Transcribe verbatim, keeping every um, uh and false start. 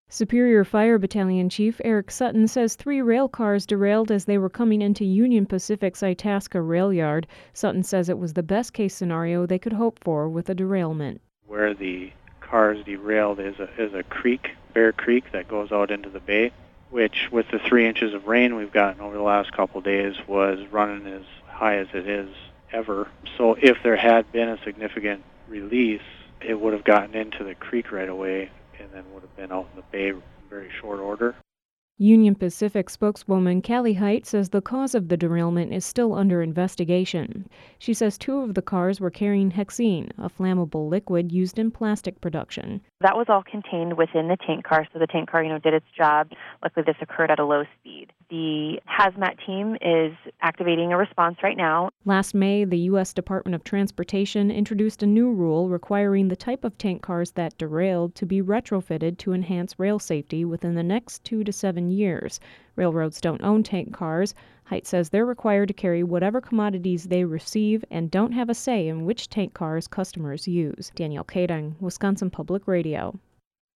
Superior Fire Battalion Chief Eric Sutton says three rail cars derailed as they were coming into Union Pacific's Itasca rail yard. Sutton says it was the best-case scenario they could hope for with a derailment. Where the cars derailed is a, is a creek, Bear Creek, that goes out into the bay, which with the three inches of rain we've gotten over the last couple of days was running as high as it is ever. So if there had been a significant release, it would have gotten into the creek right away and then would have been out in the bay in very short order. Union Pacific spokeswoman Callie Height says the cause of the derailment is still under investigation. She says two of the cars were carrying hexene, a flammable liquid used in plastic production. That was all contained within the tank car, so the tank car, you know, did its job. Luckily, this occurred at a low speed. The hazmat team is activating a response right now. Last May, the U S Department of Transportation introduced a new rule requiring the type of tank cars that derailed to be retrofitted to enhance rail safety within the next two to seven years. Railroads don't own tank cars. Height says they're required to carry whatever commodities they receive and don't have a say in which tank cars customers use. Danielle Kading, Wisconsin Public Radio.